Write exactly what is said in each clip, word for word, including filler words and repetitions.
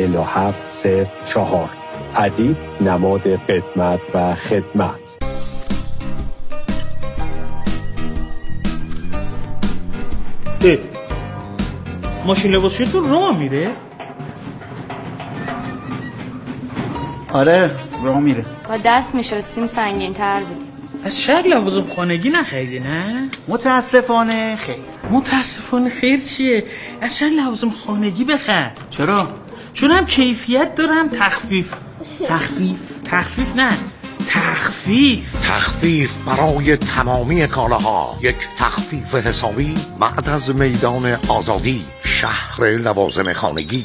چهل و هفت صفر چهار. ادیب نماد قدمت و خدمت. اه. ماشین لباسشویی تو راه میره؟ آره راه میره. با دست میشستیم سنگین تر بود. از شهر لوازم خانگی نخریدی نه؟ متاسفانه خیر. متاسفانه خیر چیه؟ از شهر لوازم خانگی بخر. چرا؟ چون هم کیفیت داره هم تخفیف. تخفیف؟ تخفیف نه تخفیف. تخفیف برای تمامی کالاها. یک تخفیف حسابی بعد از میدان آزادی، شهر لوازم خانگی.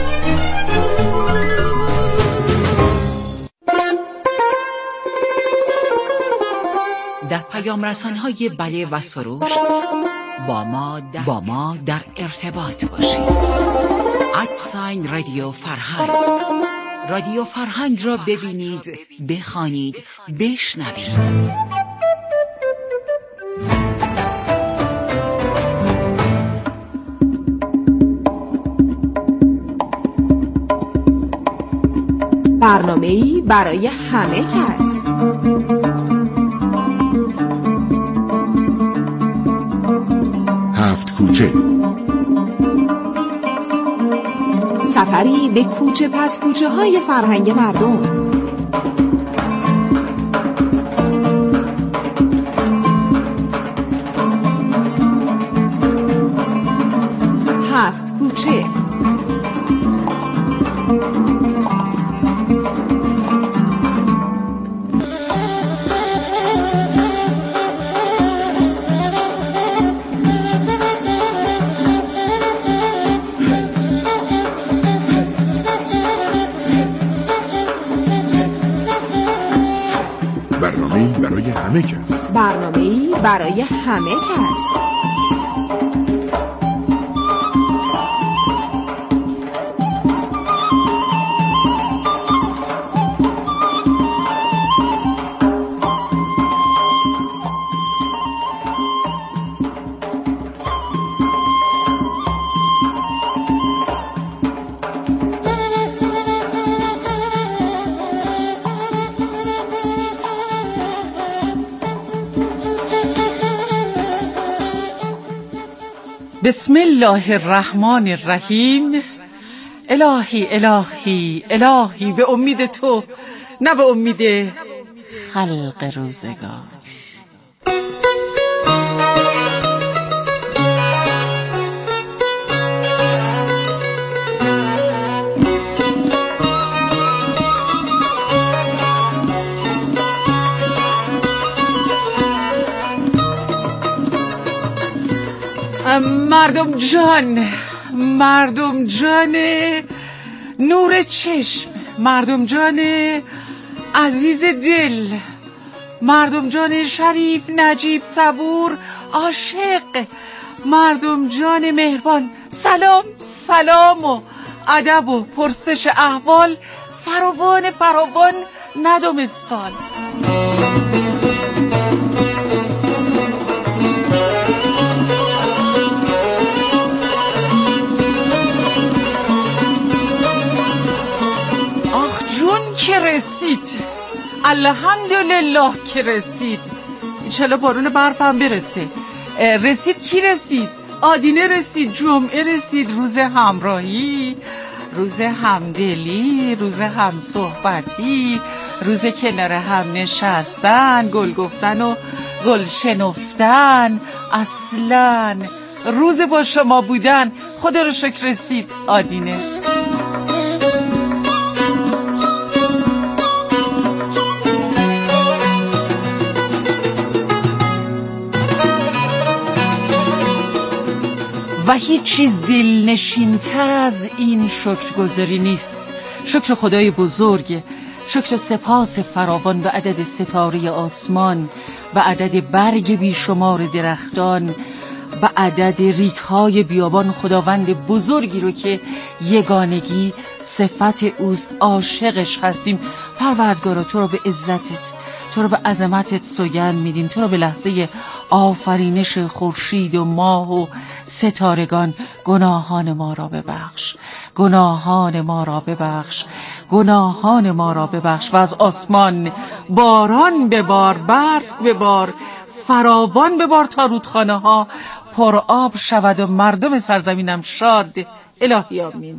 در پیام رسان‌های بله و سروش با ما در, با ما در ارتباط باشید. ادساین رادیو فرهنگ. رادیو فرهنگ را ببینید، بخوانید، بشنوید. برنامه‌ای برای همه کس. هفت کوچه، سفری به کوچه پس کوچه های فرهنگ مردم. هفت کوچه. برنامه‌ای برای همه کس. برنامه‌ای برای همه کس. بسم الله الرحمن الرحیم. الهی الهی الهی به امید تو، نه به امید خلق روزگار. مردم جان، مردم جان نور چشم، مردم جان عزیز دل، مردم جان شریف نجیب صبور عاشق، مردم جان مهربان، سلام سلام و ادب و پرسش احوال فراوان فراوان ندم اسقال. که رسید، الحمدلله که رسید. انشالله بارون برف هم برسه. رسید کی رسید؟ آدینه رسید، جمعه رسید، روز همراهی، روز همدلی، روز همصحبتی، روز کنار هم نشستن، گل گفتن و گل شنفتن، اصلا روز با شما بودن. خدا رو شکر رسید آدینه. و هیچ چیز دلنشین‌تر از این شکرگزاری نیست. شکر خدای بزرگ، شکر سپاس فراوان به عدد ستاره آسمان، به عدد برگ بیشمار درختان، به عدد ریگ‌های بیابان. خداوند بزرگی رو که یگانگی صفت اوست، عاشقش هستیم. پروردگارا تو رو به عزتت، تو رو به عظمتت سوگند میدیم، تو رو به لحظه آفرینش خورشید و ماه و ستارگان. گناهان ما را ببخش، گناهان ما را ببخش، گناهان ما را ببخش و از آسمان باران ببار، برف ببار، فراوان ببار تا رودخانه ها پر آب شود و مردم سرزمینم شاد. الهی آمین.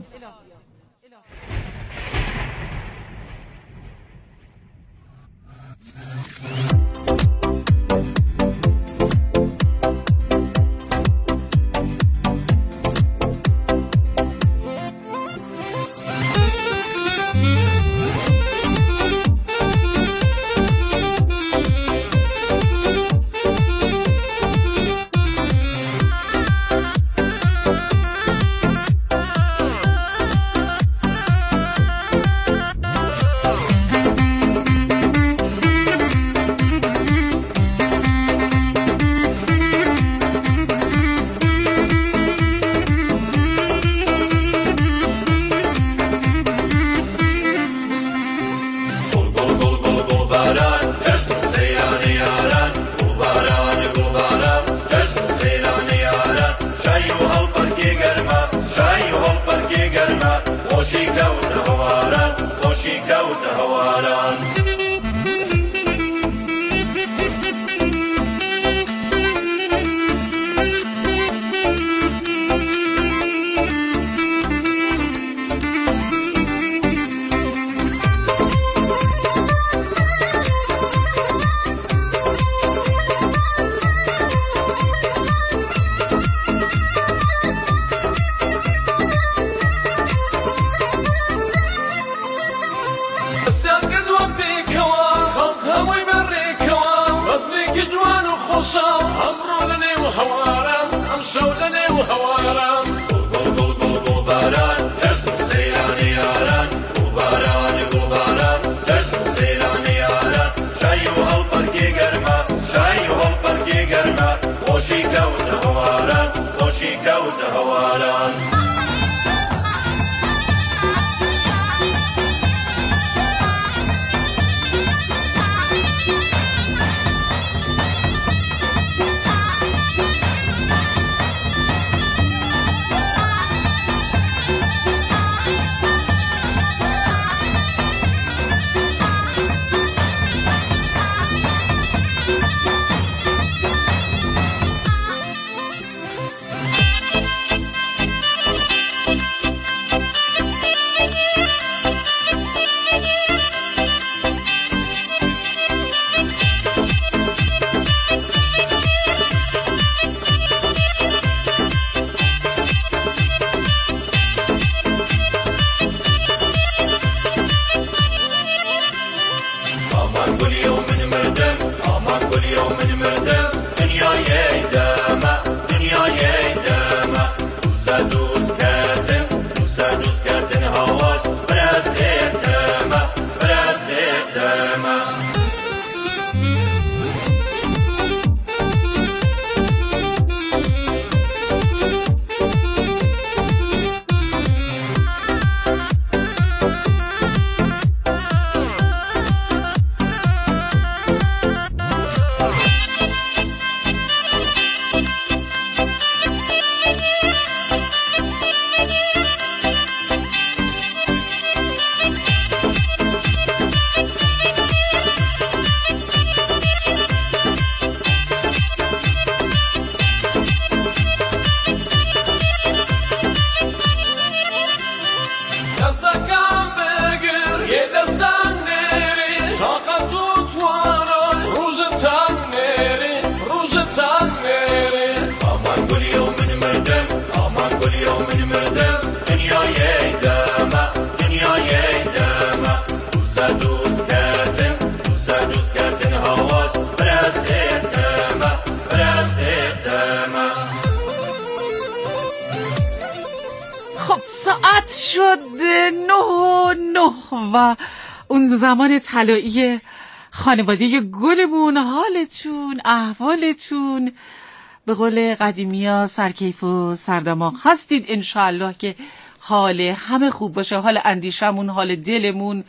خب ساعت شد نه و نه و اون زمان طلایی خانواده گلمون. حالتون، احوالتون به قول قدیمی ها سرکیف و سردماغ هستید؟ انشاءالله که حال همه خوب باشه، حال اندیشمون، حال دلمون،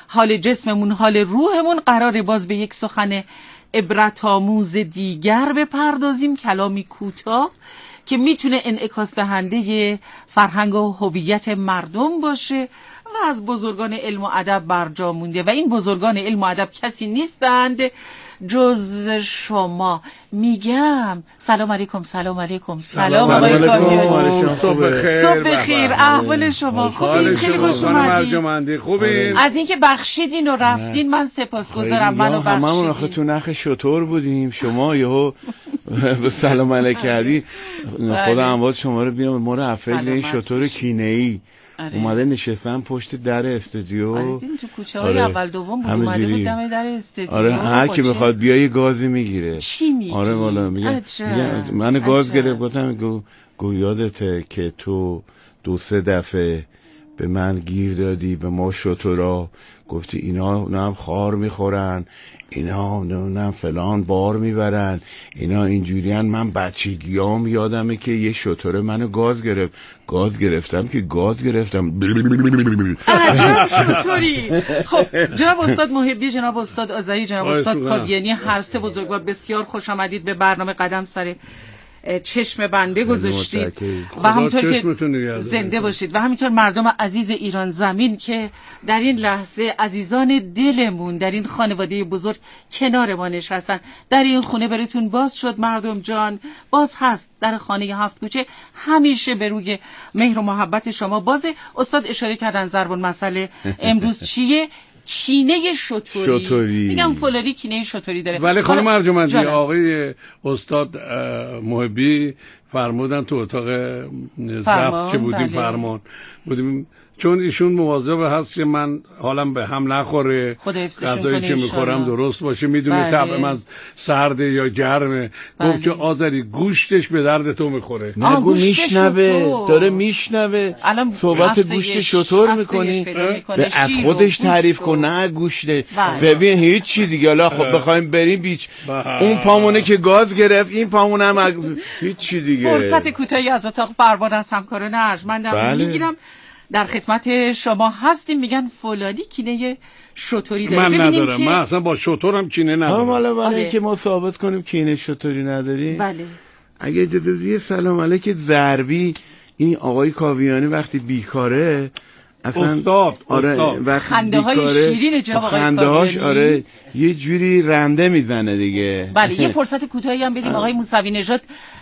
حال جسممون، حال روحمون، قراره باز به یک سخن عبرت آموز دیگر بپردازیم، کلامی کوتاه که میتونه انعکاس دهنده فرهنگ و هویت مردم باشه و از بزرگان علم و ادب برجا مونده و این بزرگان علم و ادب کسی نیستند جز شما. میگم سلام علیکم. سلام علیکم. سلام آقای کاویانی. صبح بخیر. صبح بخیر. احوال شما خوبین؟ خیلی خوش اومدین. خوبین؟ از اینکه بخشیدین و رفتین من سپاسگزارم. منو بخشیدین. هممون آخه تو نخ شطور بودیم، شما یهو به سلام علیک کردی. خدا اموات شما رو بیام. ما رو افعال این شطور کینه‌ای اومده نشستن پشت در استودیو. عزیزین تو کوچه های آره. اول دوم بود اومده بود دم در استودیو. آره هر کی بخواد بیا یه گازی میگیره. چی میگی؟ آره والا میگه من گاز گرفت. گفتم گو گو یادته که تو دو سه دفعه به من گیر دادی، به ما شطورا گفتی اینا نه هم خار میخورن، اینا نه فلان بار میبرن، اینا اینجوریان. من بچگیام یادمه که یه شطوره منو گاز گرفت. گاز گرفتم که گاز گرفتم. عجب شطوری. خب جناب استاد محبی، جناب استاد آذری، جناب استاد کاویانی، هر سه بزرگوار بسیار خوش آمدید به برنامه قدم سر چشم بنده گذاشتید و همونطور که زنده باشید و همینطور مردم عزیز ایران زمین که در این لحظه عزیزان دلمون در این خانواده بزرگ کنار ما نشستن. در این خونه براتون باز شد مردم جان، باز هست در خانه هفت کوچه، همیشه به روی مهر و محبت شما بازه. استاد اشاره کردن ضرب المثل امروز چیه؟ کینه شطوری. شطوری میگم فلانی کینه شطوری داره. ولی خانم ارجمندی آقای استاد محبی فرمودن تو اتاق ضبط که بودیم، بله. فرمان بودیم چون ایشون مواظب هست که من حالم به هم نخوره، غذایی که میخورم درست باشه، میدونه بله. طبعم از سرده یا گرمه. بله. گفت که آذری گوشتش به درد تو میخوره. نگو میشنوه، داره میشنوه صحبت گوشت شطور میکنی، به از خودش تعریف کن نه گوشته. ببین هیچ چی دیگه. حالا خب بخوایم بریم بیچ اون پامونه که گاز گرفت، این پامونه هم هیچ چی دیگه. فرصت کوتاهی از اتاق فرمان از همکاران ارجمندم بله. میگیرم. در خدمت شما هستیم. میگن فلانی کینه شطوری داره. من ندارم. من اصلا با شطورم کینه ندارم. حالا برای اینکه ما ثابت کنیم کینه شطوری نداریم، بله. اگه اجازه بدید سلام علیک ضربی این آقای کاویانی وقتی بیکاره اصلا استاد آره خنده های شیرین جناب آقای خنده هاش آره یه جوری رنده میزنه دیگه. بله یه فرصت کوتاهی هم بدیم آقای موسوی نژاد.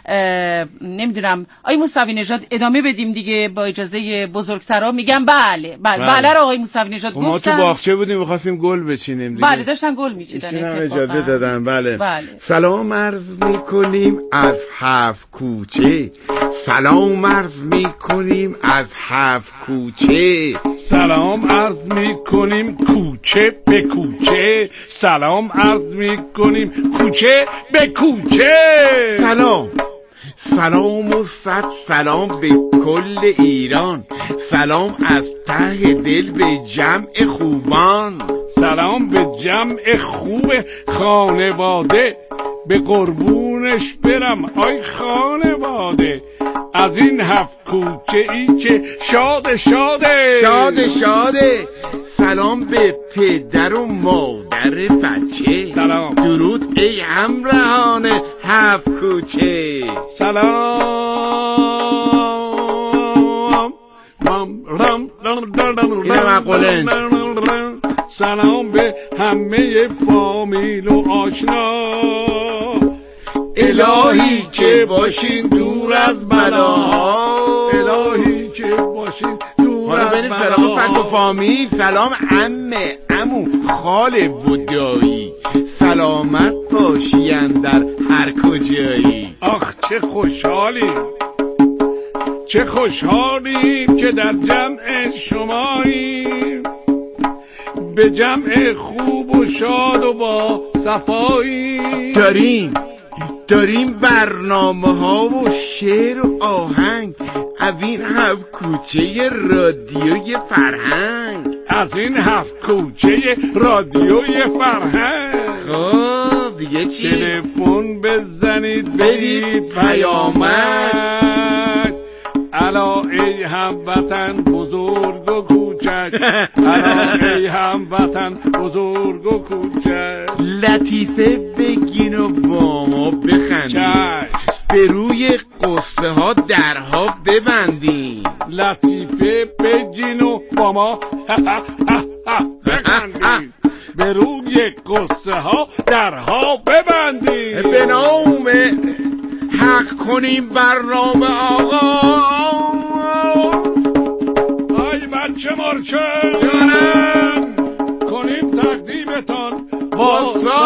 نمیدونم آقای موسوی نژاد ادامه بدیم دیگه با اجازه بزرگترا. میگم بله بله بله, بله آقای موسوی نژاد گفتن. ما تو باغچه بودیم می‌خواستیم گل بچینیم دیگه. بله داشتن گل میچیدن اتفاقا. اجازه دادن بله. بله. سلام عرض میکنیم از هفت کوچه، سلام عرض میکنیم از هفت کوچه، سلام عرض میکنیم کوچه به کوچه، سلام عرض میکنیم کوچه به کوچه. سلام سلام و صد سلام به کل ایران، سلام از ته دل به جمع خوبان، سلام به جمع خوب خانواده، به قربونش برم آی خانواده، از این هفت کوچه ای که شاد شاده شاد شاده. سلام به پدر و مادر بچه، سلام درود ای همراهان هفت کوچه. سلام سلام به همه فامیل و آشنا، الهی که باشین دور از بلاها، الهی که باشین دور از بلاها. سلام فک و فامیل، سلام عمه عمو خاله و دایی، سلامت باشین در هر کجایی. آخ چه خوشحالیم، چه خوشحالیم که در جمع شماییم، به جمع خوب و شاد و با صفایی. داریم داریم برنامه ها و شعر و آهنگ از این هفت کوچه رادیوی فرهنگ، از این هفت کوچه رادیوی فرهنگ. خب دیگه چی؟ تلفن بزنید بدید پیامک، الا ای هموطن بزرگ و کوچک، الا ای هموطن بزرگ و کوچک، لطیفه بگین و با ما بخندین، به روی قصه ها درها ببندین. لطیفه بگین و با ما بخندین، به روی قصه ها درها ببندین. به نام حق کنیم برنامه آقا. ای بچه مرچه جانم، کنیم تقدیمتان با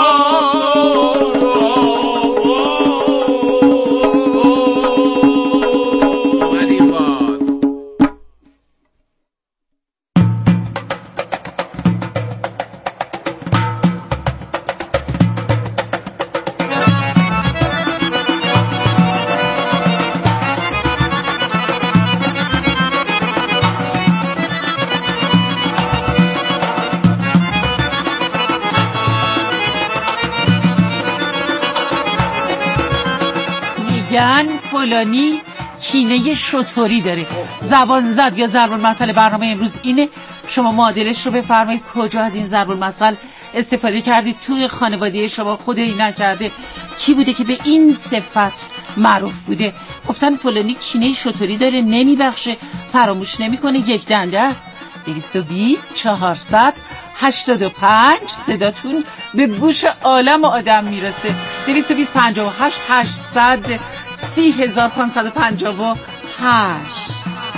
فلانی کینه شطوری داره، زبان زد یا ضرب المثل برنامه امروز اینه. شما معادلش رو بفرمایید. کجا از این ضرب المثل استفاده کردید؟ توی خانواده شما خدایی نکرده کی بوده که به این صفت معروف بوده؟ گفتن فلانی کینه شطوری داره، نمیبخشه، فراموش نمیکنه، یک دنده است. دویست و بیست چهارصد هشتاد و پنج صداتون به گوش عالم و آدم میرسه. دویست و بیست پنجاه و هشت هشتصد سی هزار پانصد و پنجاه و هشت.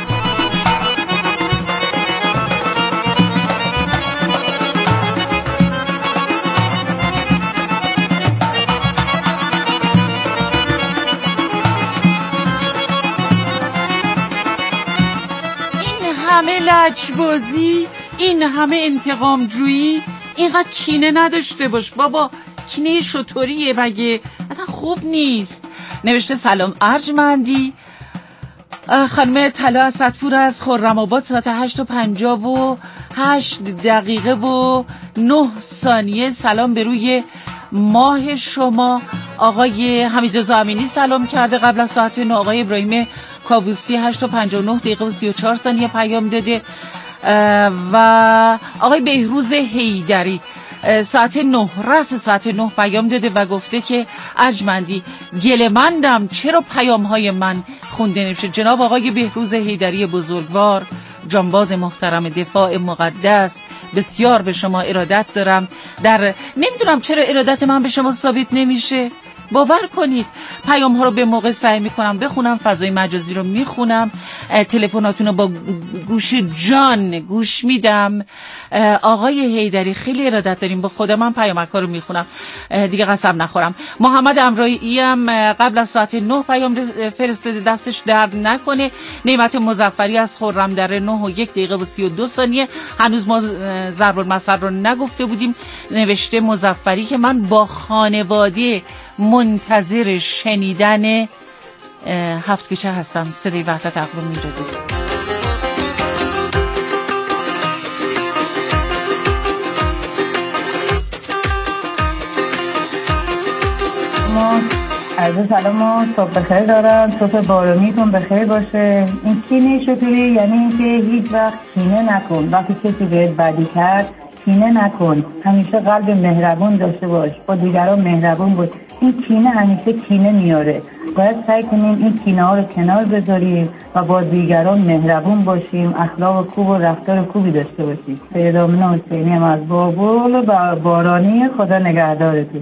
این همه لجبازی، این همه انتقام جویی، اینقدر کینه نداشته باش بابا. کینه شطوریه مگه؟ اصلا خوب نیست. نوشته سلام ارجمندی، خانم طلا اسدپور از خرم‌آباد، ساعت هشت و پنجاه و هشت دقیقه و نه ثانیه. سلام به روی ماه شما. آقای حمیدرضا امینی سلام کرده قبل از ساعت نه. آقای ابراهیم کاووسی هشت و پنجاه و نه دقیقه و سی و چهار ثانیه پیام داده. و آقای بهروز حیدری ساعت نه رس ساعت نه پیام داده و گفته که ارجمندی گله‌مندم چرا پیام های من خونده نمیشه. جناب آقای بهروز حیدری بزرگوار، جانباز محترم، دفاع مقدس، بسیار به شما ارادت دارم. در نمیدونم چرا ارادت من به شما ثابت نمیشه. باور کنید پیام ها رو به موقع سعی میکنم بخونم، فضای مجازی رو میخونم، تلفناتون رو با گوش جان گوش میدم. آقای حیدری خیلی ارادت داریم، با خودم من پیامک ها رو میخونم دیگه قسم نخورم. محمد امرایی هم قبل از ساعت نه پیام فرستاده، دستش درد نکنه. نعمت مظفری از خرم دره نه و یک دقیقه و سی و دو ثانیه. هنوز ما ضرب المثل رو نگفته بودیم. نوشته مظفری که من با خانواده منتظر شنیدن هفت کوچه هستم. صدای وحدت اقوام میداده. ما عرض سلام و صبح بخیر دارم. صبح بارونیتون بخیر باشه. این کینه شطوری یعنی اینکه هیچ وقت کینه نکن. وقتی کسی بهت بدی کرد کینه نکن. همیشه قلب مهربون داشته باش، با دیگران مهربون باش. این کینه همیشه کینه میاره. باید سعی کنیم این کینه ها رو کنار بذاریم و با دیگران مهربون باشیم، اخلاق خوب و رفتار خوبی داشته باشیم. سیدامون حسینی هم از بابل و بارانی. خدا نگهدارتون.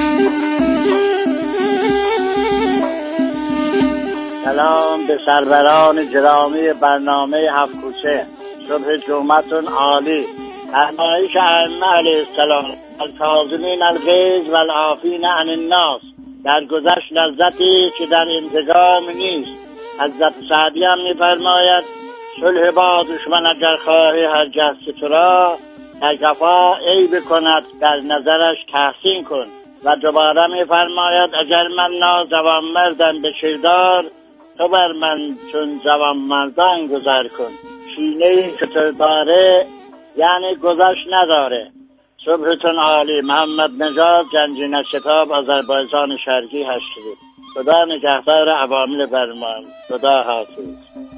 سلام به سروران گرامی برنامه هفت کوچه. صبح جمعتون عالی. فرمایش ائمه علیه السلام الکاظمین الغیظ والعافین عن الناس. در گذشت لذتی که در انتقام نیست. حضرت سعدی هم می‌فرماید صلح با دشمن اگر خواهی هرگز که تو را در قفا عیب کند در نظرش تحسین کن. و دوباره می‌فرماید اگر من نازوان مردم به کردار، تو بر من چون جوان مردان گذر کن. کینه‌ای که تو داره یعنی گذشت نداره. صبحتون عالی. محمد نژاد، گنجینه شتاب، آذربایجان شرقی هشتاد. خدا نگهدار عوامل برنامه. خدا حافظ.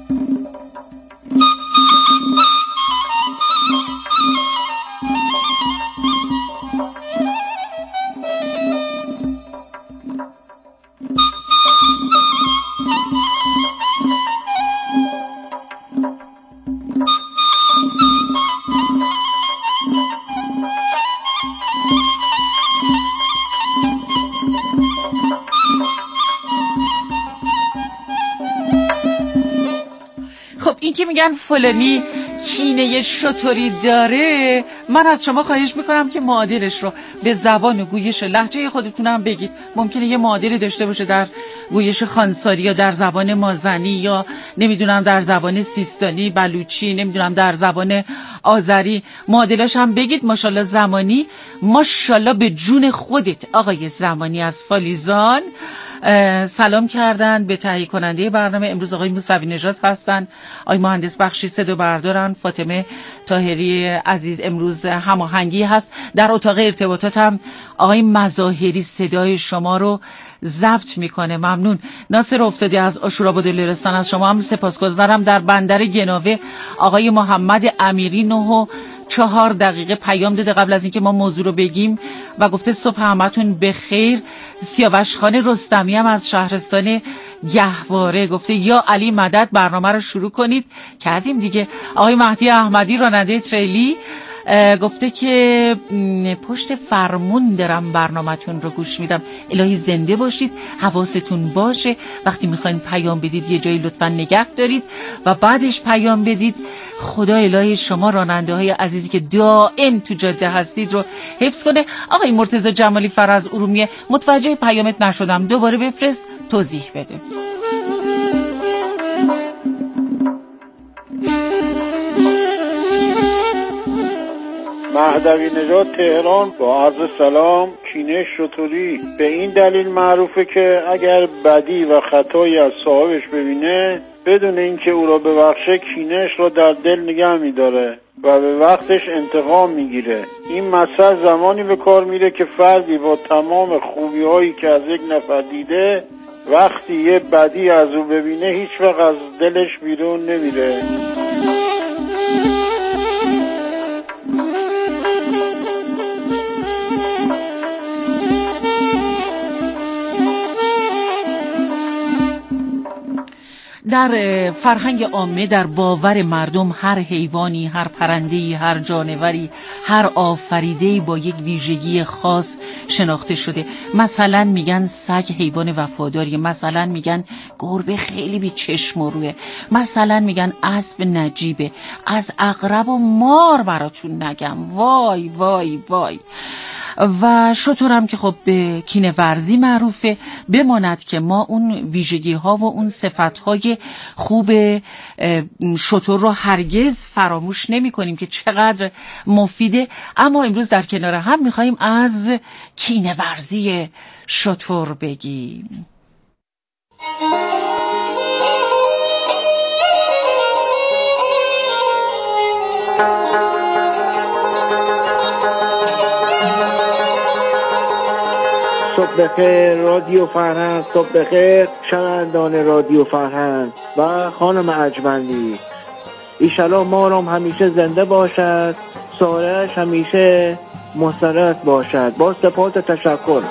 این که میگن فلانی کینه شطوری داره، من از شما خواهش میکنم که معادلش رو به زبان و گویش لهجه خودتونم بگید. ممکنه یه معادلی داشته باشه در گویش خانساری یا در زبان مازنی یا نمیدونم در زبان سیستانی، بلوچی، نمیدونم در زبان آذری. معادلش هم بگید. ماشاءالله زمانی، ماشاءالله به جون خودت آقای زمانی از فالیزان سلام کردن به تهیه کننده برنامه. امروز آقای موسوی نژاد هستن، آقای مهندس بخشی صدا بردارن، فاطمه طاهری عزیز امروز هماهنگی هست. در اتاق ارتباطات هم آقای مظاهری صدای شما رو ضبط میکنه. ممنون. ناصر افتادی از آشوراباد لرستان از شما هم سپاسگزارم. در بندر گناوه آقای محمد امیری نه و چهار دقیقه پیام داده قبل از اینکه ما موضوع رو بگیم و گفته صبح همتون بخیر. سیاوش خان رستمی هم از شهرستان گهواره گفته یا علی مدد برنامه رو شروع کنید. کردیم دیگه. آقای مهدی احمدی راننده تریلی گفته که پشت فرمون دارم برنامه‌تون رو گوش میدم. الهی زنده باشید، حواستون باشه وقتی میخواین پیام بدید یه جایی لطفا نگه دارید و بعدش پیام بدید. خدا الهی شما راننده های عزیزی که دائم تو جاده هستید رو حفظ کنه. آقای مرتضی جمالی فرز ارومیه متوجه پیامت نشدم، دوباره بفرست توضیح بده. مهدوی نژاد تهران با عرض سلام. کینه شطوری به این دلیل معروفه که اگر بدی و خطایی از صاحبش ببینه بدون اینکه او را ببخشه کینهش را در دل نگه میداره و به وقتش انتقام میگیره. این مثل زمانی به کار میره که فردی با تمام خوبی هایی که از یک نفر دیده وقتی یه بدی از او ببینه هیچ وقت از دلش بیرون نمیره. در فرهنگ عامه، در باور مردم، هر حیوانی، هر پرنده‌ای، هر جانوری، هر آفریده‌ای با یک ویژگی خاص شناخته شده. مثلا میگن سگ حیوان وفاداریه، مثلا میگن گربه خیلی بی چشم و روه، مثلا میگن اسب نجیبه. از عقرب و مار براتون نگم، وای وای وای. و شترم که خب به کینه ورزی معروفه. بماند که ما اون ویژگی ها و اون صفت های خوب شتر رو هرگز فراموش نمی کنیم که چقدر مفیده. اما امروز در کنار هم میخواییم از کینه ورزی شتر بگیم. صبح بخیر رادیو فرهنگ، صبح بخیر شنوندگان رادیو فرهنگ و خانم ارجمندی. ایشالا مارم همیشه زنده باشد، سالش همیشه مسرت باشد. با سپاس تشکر.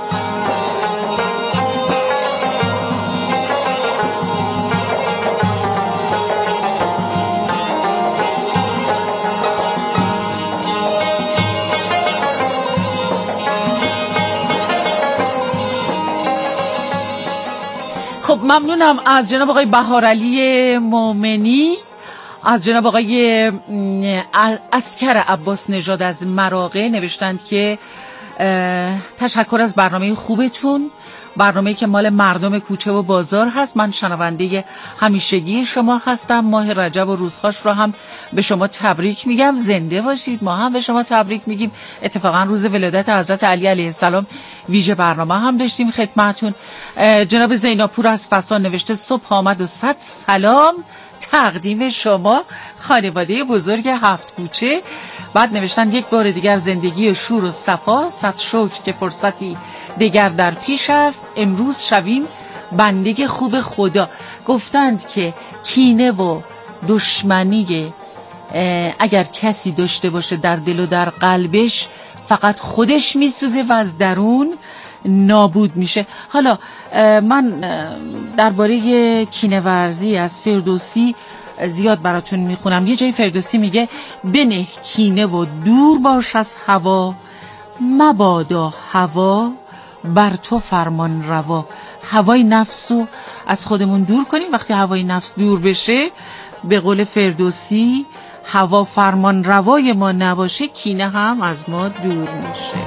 خب ممنونم از جناب آقای بهارعلی مومنی، از جناب آقای عسکر عباس نژاد از مراغه. نوشتند که تشکر از برنامه خوبتون، برنامه‌ای که مال مردم کوچه و بازار هست. من شنونده همیشگی شما هستم. ماه رجب و روزهاش رو هم به شما تبریک میگم. زنده باشید. ما هم به شما تبریک میگیم. اتفاقا روز ولادت حضرت علی علیه السلام ویژه برنامه هم داشتیم خدمتتون. جناب زیناپور از فسان نوشته صبح آمد و صد سلام تقدیم شما خانواده بزرگ هفت کوچه. بعد نوشتن یک بار دیگر زندگی شور و صفا، صد شکر که فرصتی دیگر در پیش است. امروز شویم بنده خوب خدا. گفتند که کینه و دشمنی اگر کسی داشته باشه در دل و در قلبش فقط خودش میسوزه و از درون نابود میشه. حالا من درباره کینه ورزی از فردوسی زیاد براتون میخونم. یه جای فردوسی میگه بنه کینه و دور باش از هوا، مبادا هوا بر تو فرمان روا. هوای نفسو از خودمون دور کنیم. وقتی هوای نفس دور بشه، به قول فردوسی، هوا فرمان روای ما نباشه، کینه هم از ما دور میشه.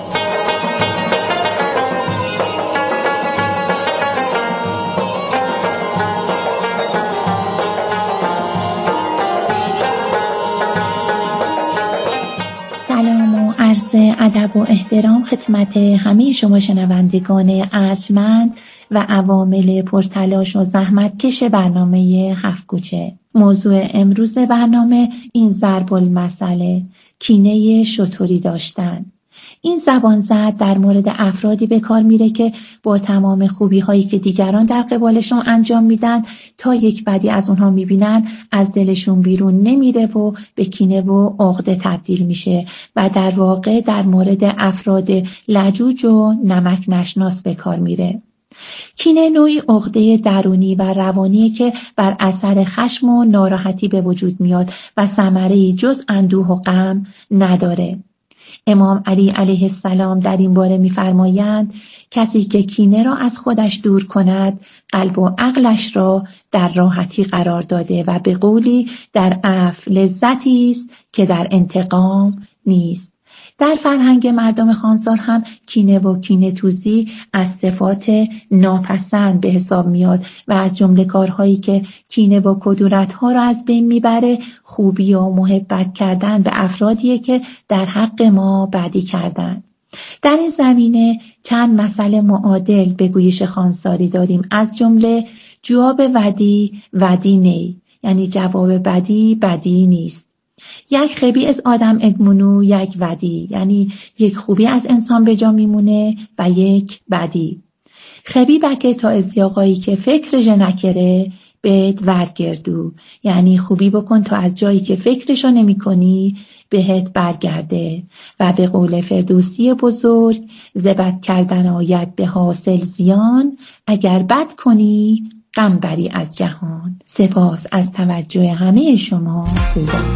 سلام و عرض ادب و احترام خدمت همه شما شنوندگان ارجمند و عوامل پرتلاش و زحمتکش برنامه هفت کوچه. موضوع امروز برنامه این ضرب المثل، کینه شتری داشتن. این زبان زد در مورد افرادی به کار میره که با تمام خوبی هایی که دیگران در قبالشون انجام میدن، تا یک بدی از اونها میبینن از دلشون بیرون نمیره و به کینه و عقده تبدیل میشه و در واقع در مورد افراد لجوج و نمک نشناس به کار میره. کینه نوعی عقده درونی و روانی که بر اثر خشم و ناراحتی به وجود میاد و ثمره‌ای جز اندوه و غم نداره. امام علی علیه السلام در این باره می‌فرمایند کسی که کینه را از خودش دور کند، قلب و عقلش را در راحتی قرار داده و به قولی در عفو لذتی است که در انتقام نیست. در فرهنگ مردم خانسار هم کینه و کینه توزی از صفات ناپسند به حساب میاد و از جمله کارهایی که کینه و کدورت‌ها را از بین میبره خوبی و محبت کردن به افرادیه که در حق ما بدی کردن. در این زمینه چند مسئله معادل به گویش خانساری داریم، از جمله جواب ودی ودی نی، یعنی جواب بدی بدی نیست. یک خبی از آدم ادمونو یک ودی، یعنی یک خوبی از انسان به جا میمونه و یک بدی. خبی بکه تا از یاقایی که فکر جنکره بهت ورگردو، یعنی خوبی بکن تا از جایی که فکرشو نمی کنی بهت برگرده. و به قول فردوسی بزرگ، زبد کردن آید به حاصل زیان، اگر بد کنی غم بری از جهان. سپاس از توجه همه شما خوبان.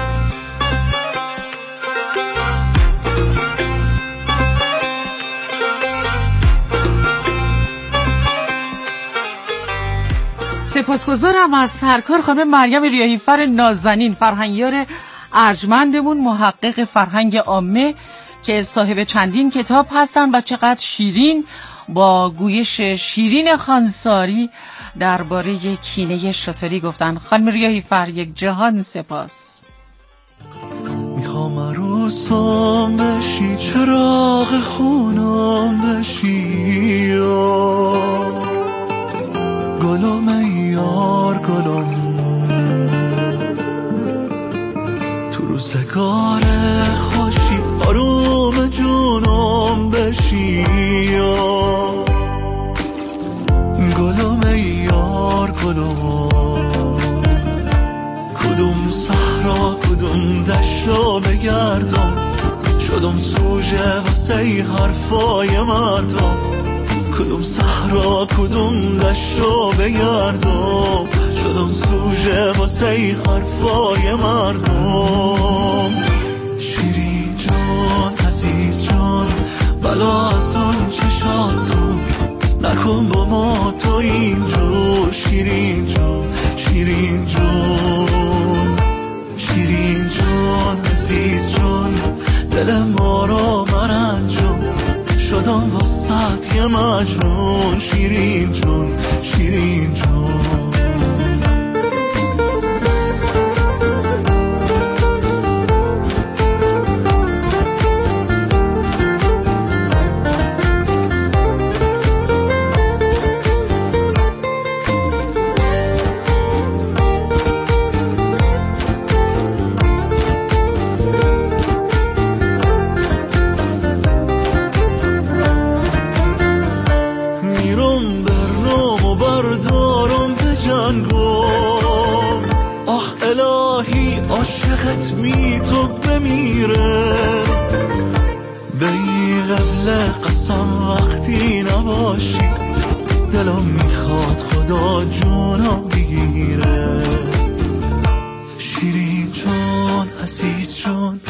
سپاسگزارم از سرکار خانم مریم ریاحی‌فر نازنین، فرهنگیار ارجمندمون، محقق فرهنگ عامه که صاحب چندین کتاب هستن و چقدر شیرین با گویش شیرین خانساری درباره کینه شتری گفتن. خانم ریاحی‌فر، یک جهان سپاس. میخوام عروسم بشی، چراغ خونم بشی، گلم یار گلم، تو روزگار خوشی آروم جونم بشی، گلم یار گلم. کدوم صحرا کدوم دشت بگردم، شدم سوژه واسه حرفای مردم. کدوم صحرا کدوم دشتو بگردم، شدم سوژه واسه حرفای مردم. شیرین جان عزیز جان، بلا از اون چشاتو نکن با ما تو اینجور. شیرین جان شیرین جان شیرین جان عزیز جان، دل ما را مرنجون، شدم واسط یه مجنون. شیرین جون شیرین جون. میره. بی قبل قسم وقتی نباشی دلم میخواد خدا جونم بگیره. شیرین جون عزیز جون